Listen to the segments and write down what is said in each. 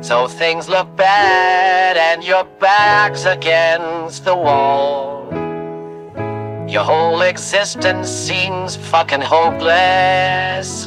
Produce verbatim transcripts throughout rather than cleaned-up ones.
So things look bad and your back's against the wall. Your whole existence seems fucking hopeless.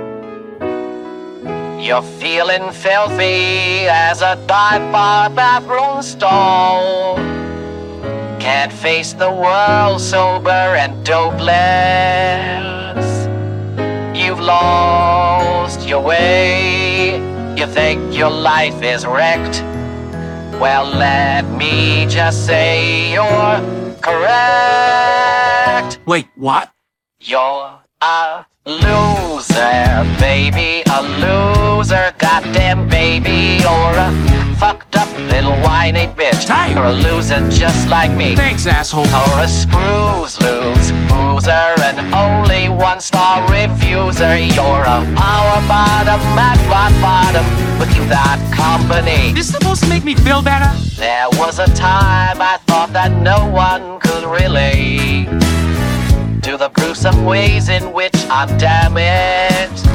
You're feeling filthy as a dive bar bathroom stall. Can't face the world sober and dopeless. You've lost your way. You think your life is wrecked. Well, let me just say you're correct. Wait, what? You're a loser, baby, a loser, goddamn baby. You're a fucked up little whiny bitch. Damn. You're a loser just like me. Thanks, asshole. Or a screws loose bruiser, an only one star refuser. You're a power bottom, at rock bottom, without company. This is supposed to make me feel better? There was a time I thought that no one could relate to the gruesome ways in which I'm damaged.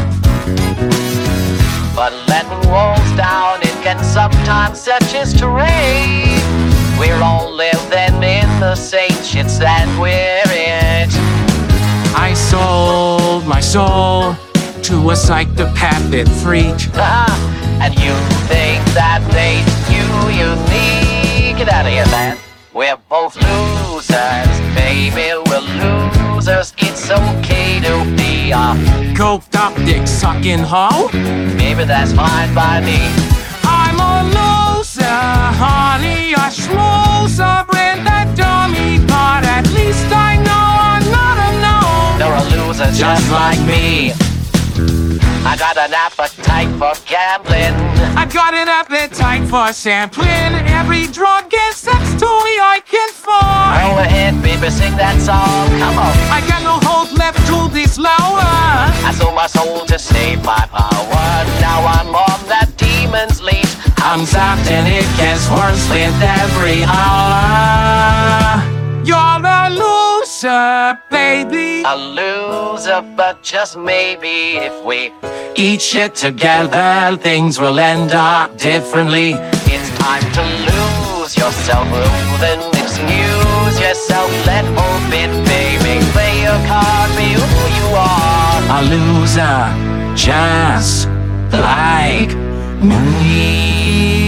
But letting walls down, it can sometimes set you straight. We're all living in the same shits that we're in. I sold my soul to a psychopathic freak. And you think that made you unique? Get out of here, man. We're both losers, baby, we're losers. It's okay to be a coked up dick sucking hoe? maybe that's fine by me. I'm a loser, honey, a schmoozer, bring that dummy, but at least I know I'm not alone. You're a loser just, Just like me. I got an appetite for gambling. I've got an appetite for sampling every drug and sex toy I can find. Go ahead, baby, sing that song, come on. I got no hope left to be slower. I sold my soul to save my power. Now I'm on that demon's leash. I'm zapped and it gets worse with every hour. You're a loser, baby. A loser, but just maybe if we Eat shit together, things will end up differently. it's time to lose yourself, then excuse yourself, let hope in, baby. Play your card, be who you are. A loser, just like me.